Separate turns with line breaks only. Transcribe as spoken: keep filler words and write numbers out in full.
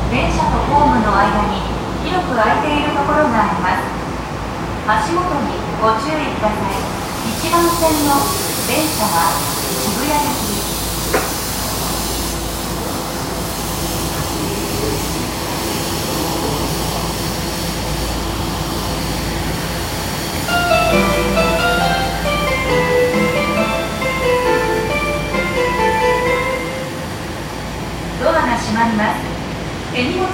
電車とホームの間に広く空いているところがあります。足元にご注意ください。いちばん線の電車は渋谷行き